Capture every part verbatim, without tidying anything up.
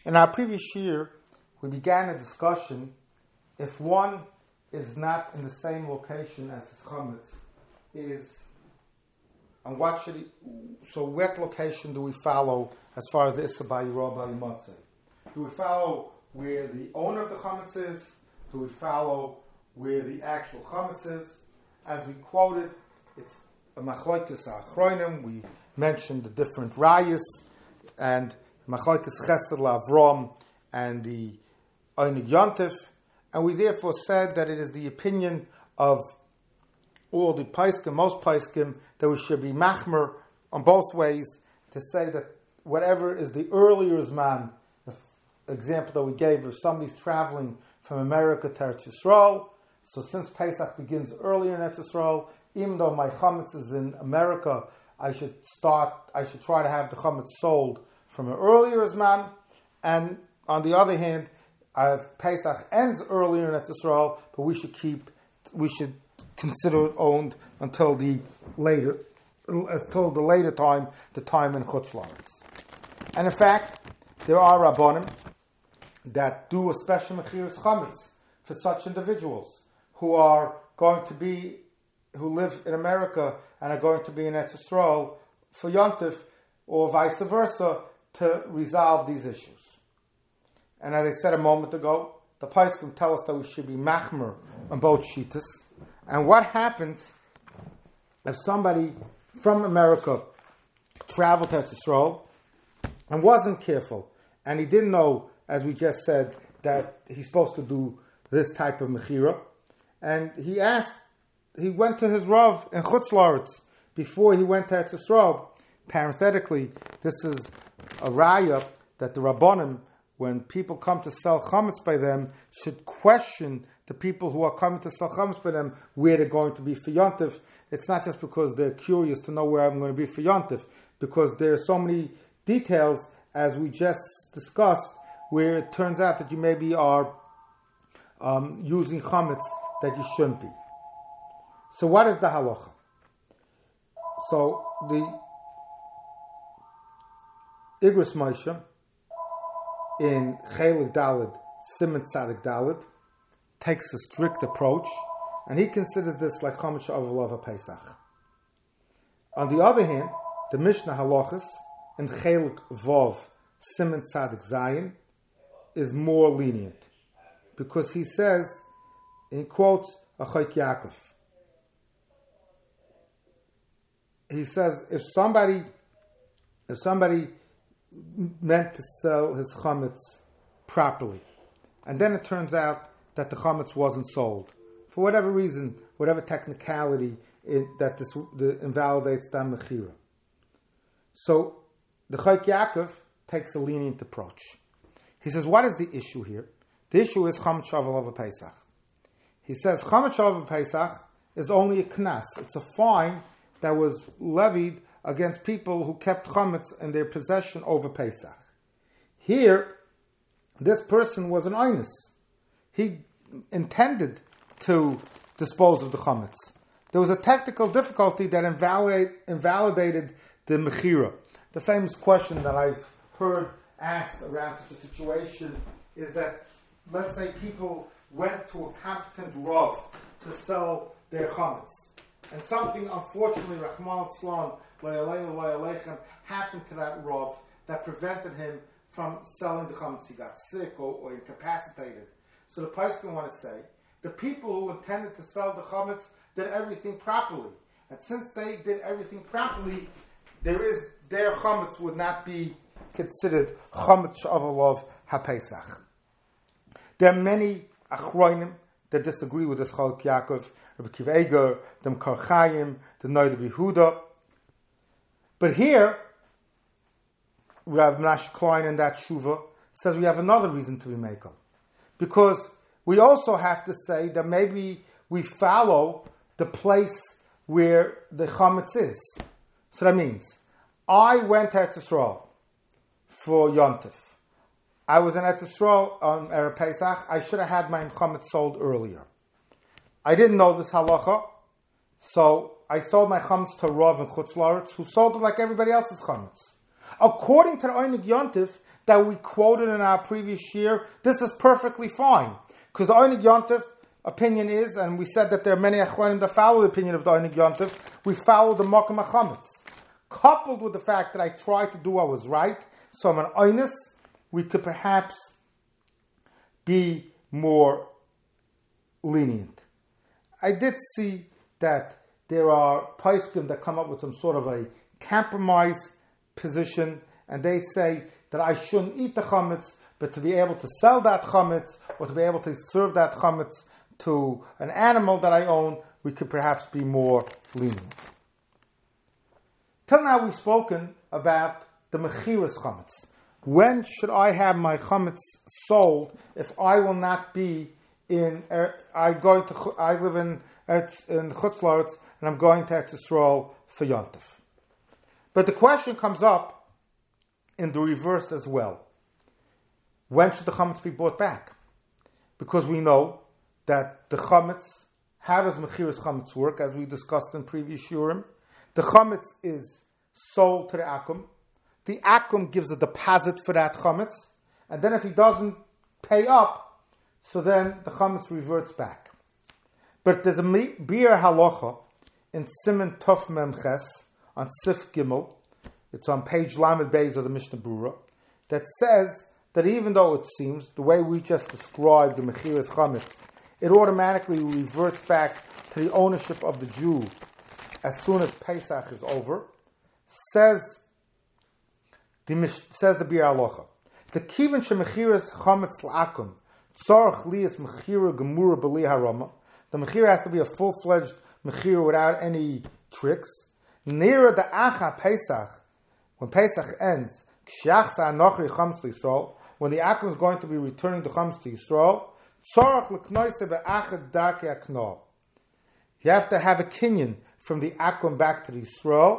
In our previous year, we began a discussion if one is not in the same location as his chametz, is and what should he, so what location do we follow as far as the Issa B'Yirah B'Yimatzeh? Do we follow where the owner of the chametz is? Do we follow where the actual chametz is? As we quoted, it's a machlokes achronim. We mentioned the different rayas and machlokes chesed la'avrom and the Einig Yontif, and we therefore said that it is the opinion of all the paiskim, most paiskim, that we should be machmer on both ways to say that whatever is the earlier zman, the f- example that we gave, if somebody's traveling from America to Eretz Yisrael, so since Pesach begins earlier in Eretz Yisrael, even though my chametz is in America, I should start, I should try to have the chametz sold from an earlier zman, and on the other hand, uh, Pesach ends earlier in Eretz Yisrael, but we should keep, we should consider it owned until the later, until the later time, the time in Chutz La'aretz. And in fact, there are Rabbanim that do a special mechiras chametz for such individuals who are going to be, who live in America and are going to be in Eretz Yisrael for Yontif, or vice versa, to resolve these issues. And as I said a moment ago, the Paiskim tell us that we should be machmer on both shitas. And what happens if somebody from America traveled to Israel and wasn't careful, and he didn't know, as we just said, that he's supposed to do this type of mechira, and he asked, he went to his Rav in Chutz La'aretz before he went to Israel. Parenthetically, this is a raya that the Rabbanim, when people come to sell chametz by them, should question the people who are coming to sell chametz by them where they're going to be for Yontif. It's not just because they're curious to know where I'm going to be for Yontif, because there are so many details, as we just discussed, where it turns out that you maybe are um, using chametz that you shouldn't be. So what is the halacha? So the Igros Moshe in Chelik Daled, Siman Tzadik Daled, takes a strict approach, and he considers this like Chomesh Avolav Pesach. On the other hand, the Mishnah Halachas in Chelik Vov, Siman Tzadik Zayin, is more lenient, because he says, he quotes Achoik Yaakov. He says, if somebody, if somebody meant to sell his chametz properly, and then it turns out that the chametz wasn't sold for whatever reason, whatever technicality it, that this the, invalidates the mechira. So the Chayk Yaakov takes a lenient approach. He says, what is the issue here? The issue is chametz shavuot Pesach. He says chametz shavuot Pesach is only a knas; it's a fine that was levied against people who kept chametz in their possession over Pesach. Here, this person was an oinus. He intended to dispose of the chametz. There was a technical difficulty that invalid, invalidated the mechira. The famous question that I've heard asked around such a situation is that, let's say people went to a competent rav to sell their chametz, and something, unfortunately, Rahman Tzlan, happened to that rav that prevented him from selling the chametz. He got sick or, or incapacitated. So the Paiskim want to say, the people who intended to sell the chametz did everything properly. And since they did everything properly, there is, their chametz would not be considered chametz avolav haPesach. There are many achronim that disagree with this Chalk Yaakov, Rabbi Akiva Eiger, the Mekar Chaim, the Noda B'Yehuda. But here, Rav Menashe Klein in that Shuva says we have another reason to be makel. Because we also have to say that maybe we follow the place where the chametz is. So that means, I went to Eretz Yisrael for Yontif. I was in Eretz Yisrael on Erev Pesach. I should have had my chametz sold earlier. I didn't know this halacha, so I sold my chametz to Rav in Chutz La'aretz, who sold it like everybody else's chametz. According to the Einig Yontif that we quoted in our previous year, this is perfectly fine. Because the Einig Yontif opinion is, and we said that there are many Achronim that follow the opinion of the Einig Yontif, we follow the Mokum HaChametz. Coupled with the fact that I tried to do what was right, so I'm an Einis, we could perhaps be more lenient. I did see that there are poskim that come up with some sort of a compromise position, and they say that I shouldn't eat the chametz, but to be able to sell that chametz or to be able to serve that chametz to an animal that I own, we could perhaps be more lenient. Till now we've spoken about the mechiras chametz. When should I have my chametz sold if I will not be in? I going to I live in in Chutz La'aretz and I'm going to Eretz Yisrael for Yontif. But the question comes up in the reverse as well. When should the chametz be bought back? Because we know that the chametz, how does mechiras chametz work? As we discussed in previous shurim, the chametz is sold to the akum. The akum gives a deposit for that chametz, and then if he doesn't pay up, so then the chametz reverts back. But there's a biur halacha in Siman Tov Mem Ches on Sif Gimel. It's on page Lamed Beis of the Mishnah Berurah, that says that even though it seems the way we just described the mechiras chametz, it automatically reverts back to the ownership of the Jew as soon as Pesach is over. Says the says the biur halacha, the kivin shemechiras chametz la'akum tzarich liyas mechira gemura b'li harama. The mechira has to be a full-fledged mechira without any tricks. Nearer the acha Pesach, when Pesach ends, k'shachsa anochri chametz l'Yisrael, when the akum is going to be returning the chametz to Yisrael, tzarich l'knoise be'achad darkei haknah. You have to have a kinyan from the akum back to the Yisrael.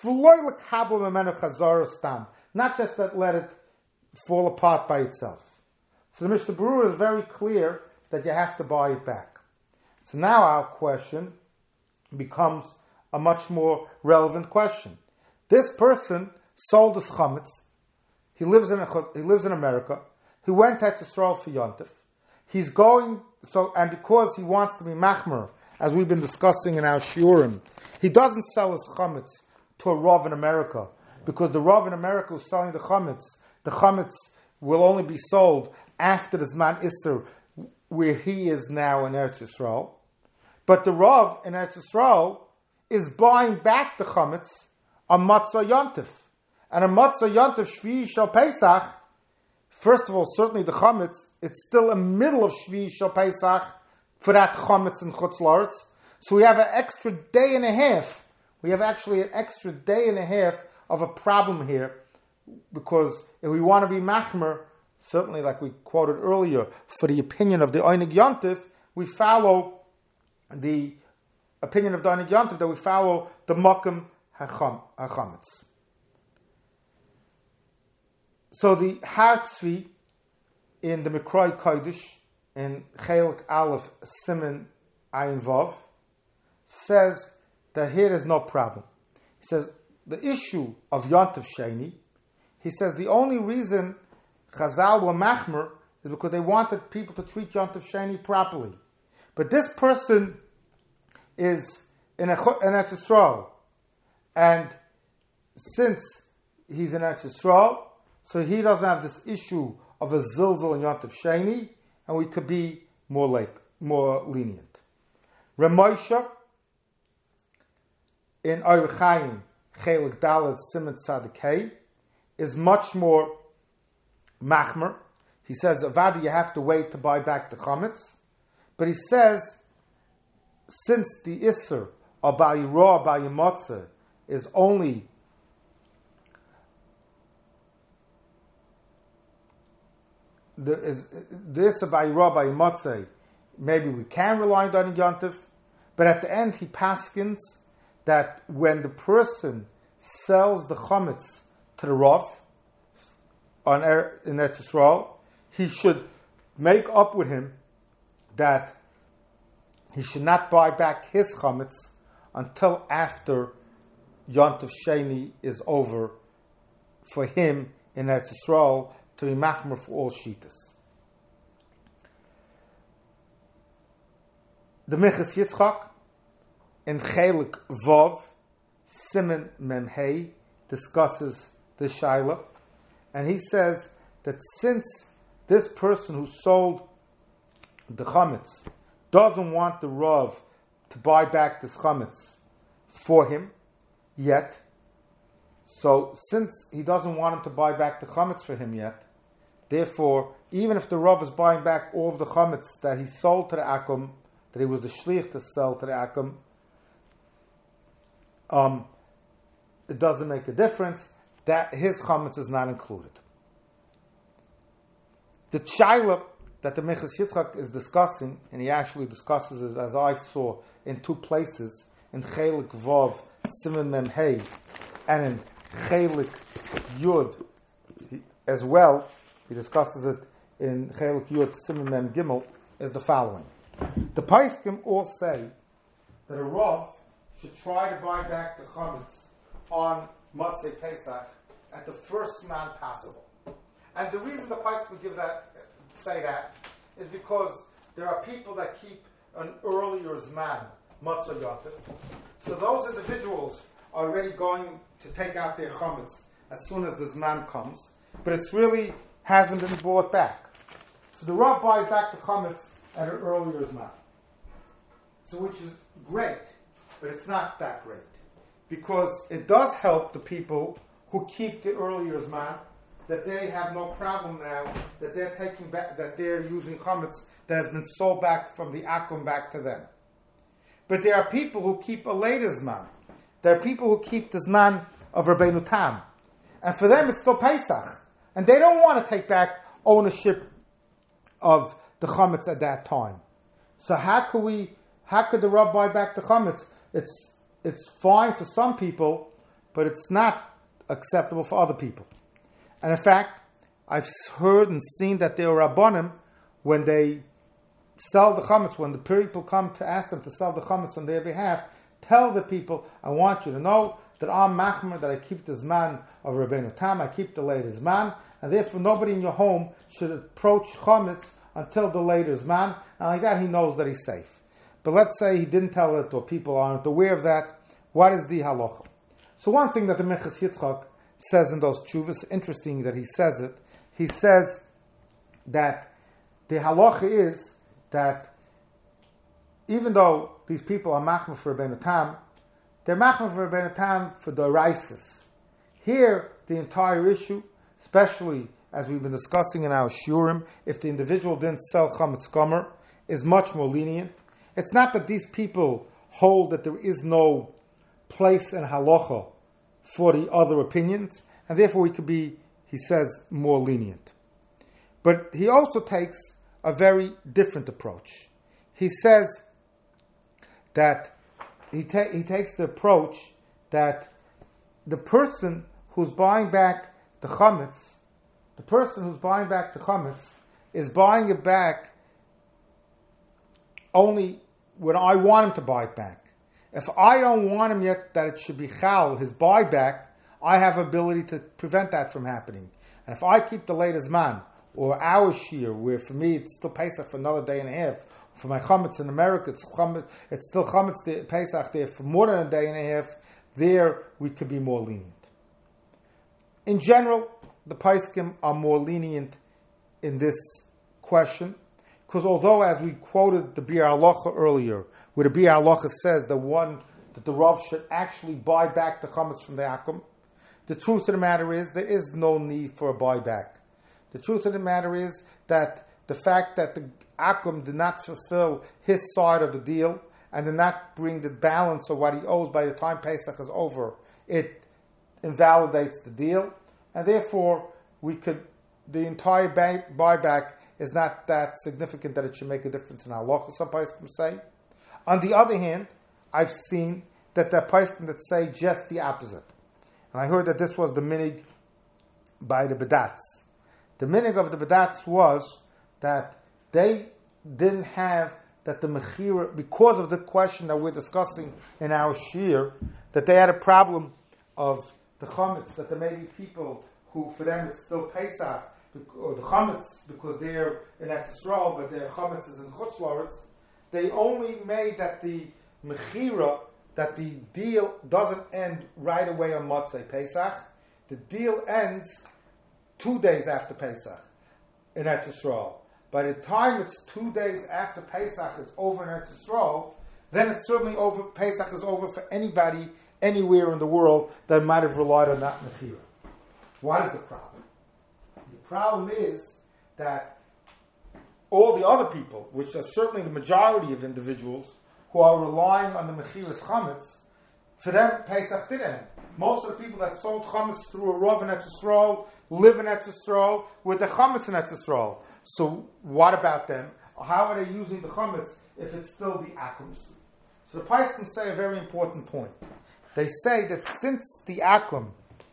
Not just that let it fall apart by itself. So the Mishnah Berurah is very clear that you have to buy it back. So now our question becomes a much more relevant question. This person sold his chametz. He lives in a, he lives in America. He went to Yisrael for Yontif. He's going so, and because he wants to be machmer, as we've been discussing in our shiurim, he doesn't sell his chametz to a Rav in America, because the Rav in America who's selling the chametz, the chametz will only be sold after the Zman Isser, where he is now in Eretz Yisrael. But the Rav in Eretz Yisrael is buying back the chametz on Matzah Yontif. And on Matzah Yontif, Shvi Shal Pesach, first of all, certainly the chametz, it's still in the middle of Shvi Shal Pesach for that chametz in Chutz La'aretz. So we have an extra day and a half. We have actually an extra day and a half of a problem here, because if we want to be machmer, certainly like we quoted earlier, for the opinion of the Einig Yontif, we follow the opinion of the Einig Yontif, that we follow the Mokum HaChametz. So the Har Tzvi in the Mikroi Kodesh, in Chelik Aleph Siman Ayin Vav, says that here is no problem. He says, the issue of Yontif Sheni, he says the only reason Chazal were machmer is because they wanted people to treat Yontif Sheni properly. But this person is in, a, in Eretz Yisrael, and since he's in Eretz Yisrael, so he doesn't have this issue of a zilzal in Yontif Sheni, and we could be more like more lenient. Ramosha in Orach Chaim Chelik Dalet Siman Tzaddik is much more machmer. He says, Avadi, you have to wait to buy back the chametz. But he says, since the Isser of Bayirah Bayimotze is only the is the Isser Bayirah Bayimotze, maybe we can rely on Yontif, but at the end he paskins that when the person sells the chametz to the Rav on er, in Eretz Yisrael, he should make up with him that he should not buy back his chametz until after Yontif Sheni is over for him in Eretz Yisrael to be machmer for all shitas. The Minchas Yitzchak in Chelik Vav Siman Mem Hey discusses the shaila, and he says that since this person who sold the chametz doesn't want the Rav to buy back this chametz for him yet, so since he doesn't want him to buy back the chametz for him yet, therefore, even if the Rav is buying back all of the chametz that he sold to the Akum, that he was the shliach to sell to the Akum, um, it doesn't make a difference. That his chametz is not included. The shaila that the Minchas Yitzchak is discussing, and he actually discusses it, as I saw, in two places, in Chelik Vav Siman Mem Hey, and in Chelik Yud as well. He discusses it in Chelik Yud Siman Mem Gimel, is the following. The Paiskim all say that a Rav should try to buy back the chametz on Motzei Pesach at the first man possible. And the reason the Paiskim give that, say that, is because there are people that keep an earlier Zman, Motzei Yotif. So those individuals are already going to take out their chametz as soon as the Zman comes, but it's really hasn't been brought back. So the Rav buys back the chametz at an earlier Zman. So which is great, but it's not that great. Because it does help the people who keep the earlier Zman, that they have no problem now, that they're taking back, that they're using chametz that has been sold back from the Akum back to them. But there are people who keep a later Zman. There are people who keep the Zman of Rabbeinu Tam. And for them it's still Pesach. And they don't want to take back ownership of the chametz at that time. So how could we, how could the Rav buy back the chametz? It's, it's fine for some people, but it's not acceptable for other people. And in fact, I've heard and seen that there are Rabbanim, when they sell the chametz, when the people come to ask them to sell the chametz on their behalf, tell the people, I want you to know that I'm machmer, that I keep the Zman of Rabbeinu Tam, I keep the later Zman, and therefore nobody in your home should approach chametz until the later Zman, and like that he knows that he's safe. But let's say he didn't tell it, or people aren't aware of that. What is the halacha? So one thing that the Minchas Yitzchak says in those tshuvas, interesting that he says it, he says that the halacha is that even though these people are machmer for Rabbeinu Tam, they're machmer for Rabbeinu Tam for the Oraisis. Here, the entire issue, especially as we've been discussing in our shiurim, if the individual didn't sell chametz gomer, is much more lenient. It's not that these people hold that there is no place in halacha for the other opinions, and therefore we could be, he says, more lenient. But he also takes a very different approach. He says that he, ta- he takes the approach that the person who's buying back the chametz, the person who's buying back the chametz is buying it back only when I want him to buy it back. If I don't want him yet that it should be chal, his buyback, I have ability to prevent that from happening. And if I keep the latest man, or our shear, where for me it's still Pesach for another day and a half, for my chametz in America, it's, chametz, it's still chametz day, Pesach there for more than a day and a half, there we could be more lenient. In general, the Paiskim are more lenient in this question, because although, as we quoted the Bir Halacha earlier, where the Bir Halacha says that one that the Rav should actually buy back the chametz from the Akum, the truth of the matter is there is no need for a buyback. The truth of the matter is that the fact that the Akum did not fulfill his side of the deal and did not bring the balance of what he owes by the time Pesach is over, it invalidates the deal, and therefore we could the entire buy, buyback is not that significant that it should make a difference in halacha, some Paiskim say. On the other hand, I've seen that there are Paiskim that say just the opposite. And I heard that this was the minig by the Bedats. The minig of the Bedats was that they didn't have that the mechira, because of the question that we're discussing in our shir, that they had a problem of the chametz, that there may be people who for them it's still Pesach, or the Chametz, because they're in Eretz Yisrael, but their Chametz is in Chutz La'aretz, they only made that the Mechira, that the deal doesn't end right away on Motzei Pesach. The deal ends two days after Pesach in Eretz Yisrael. By the time it's two days after Pesach is over in Eretz Yisrael, then it's certainly over. Pesach is over for anybody anywhere in the world that might have relied on that Mechira. What is the problem? The problem is that all the other people, which are certainly the majority of individuals who are relying on the Mechiras Chametz, for them Pesach did end. Most of the people that sold Chametz through a Rav in Eretz Yisrael live in Eretz Yisrael with the Chametz in Eretz Yisrael. So what about them? How are they using the Chametz if it's still the Akums? So the Poskim say a very important point. They say that since the Akum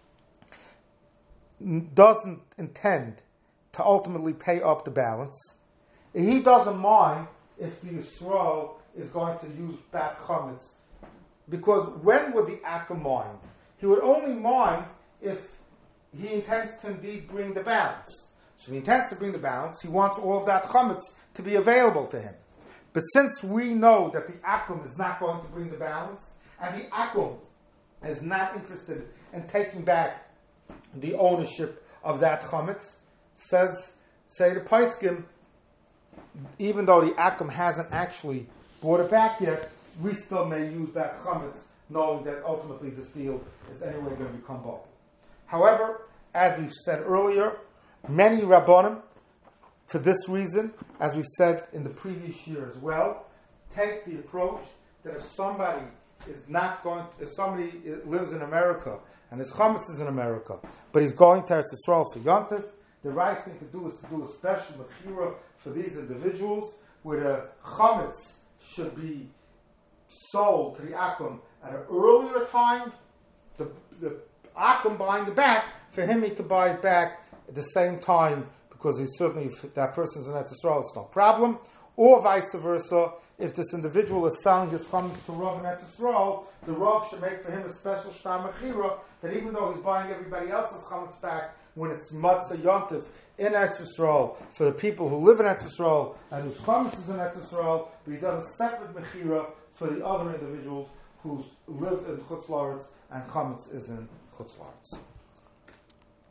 doesn't intend to ultimately pay up the balance, he doesn't mind if the Yisrael is going to use that Chametz. Because when would the Akum mind? He would only mind if he intends to indeed bring the balance. So if he intends to bring the balance, he wants all of that Chametz to be available to him. But since we know that the Akum is not going to bring the balance, and the Akum is not interested in taking back the ownership of that Chametz, says, say the Poskim, even though the Akum hasn't actually brought it back yet, we still may use that Chametz, knowing that ultimately this deal is anyway going to become bought. However, as we've said earlier, many Rabbanim, for this reason, as we said in the previous year as well, take the approach that if somebody is not going, if somebody lives in America and his Chametz is in America, but he's going to Eretz Yisrael for Yontif, the right thing to do is to do a special Mechira for these individuals, where the Chametz should be sold to the Akum at an earlier time, the, the Akum buying it back, for him he could buy it back at the same time, because he certainly, if that person's in Eretz Yisrael, it's no problem. Or vice versa, if this individual is selling his chametz to Rav in Eretz Yisrael, the Rav should make for him a special shtar mechira, that even though he's buying everybody else's chametz back, when it's matzah yontif in Eretz Yisrael, for the people who live in Eretz Yisrael, and whose chametz is in Eretz Yisrael, but he does a separate mechira for the other individuals who live in Chutz La'aretz, and chametz is in Chutz La'aretz.